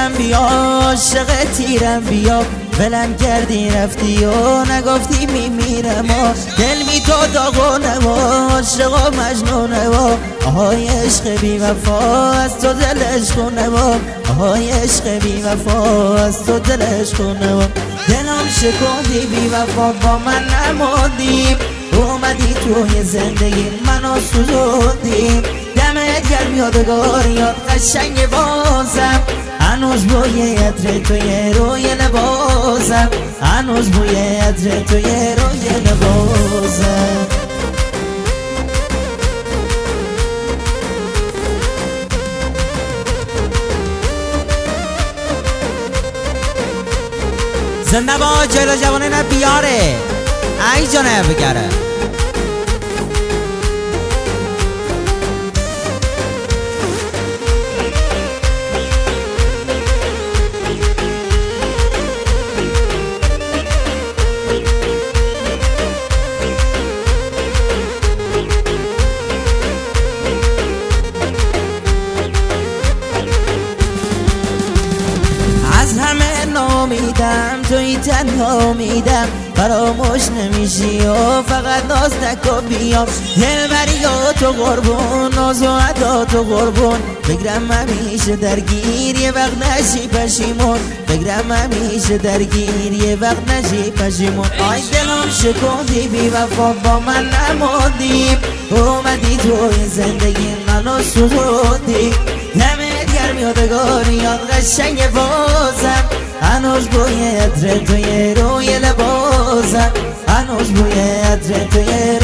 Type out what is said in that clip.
دلم بیا عاشق تیرم بیا ولم کردی رفتی و نگفتی میمیرم و دل بی تو داغونه و عاشق و مجنونه و آهای عشق بی وفا از تو دلش خونه و آهای عشق بی وفا از تو دلش خونه و دلم شکوندی بی وفا با من نموندی اومدی توی زندگی منو سوزوندی دمت گرم یادگاریات قشنگ بازم هنوز بوی عطر توی روی لباسم هنوز بوی عطر توی روی لباسم زنده با جلو جوانه بیاره ای جانه بگره از همه نامیدم توی تنها میدم فراموش نمیشی و فقط ناز نکن بیام دلبری و تو قربون ناز و عدا تو قربون بگرم همیشه درگیر یه وقت نشی پشیمون بگرم همیشه درگیر یه وقت نشی پشیمون آی دلم شکوندی بی وفا با من نموندی اومدی توی زندگی منو سوزوندی دمت گرم یادگاریات قشنگ بازم هنوز بوی عطر توی روی لباسم هنوز بوی عطر توی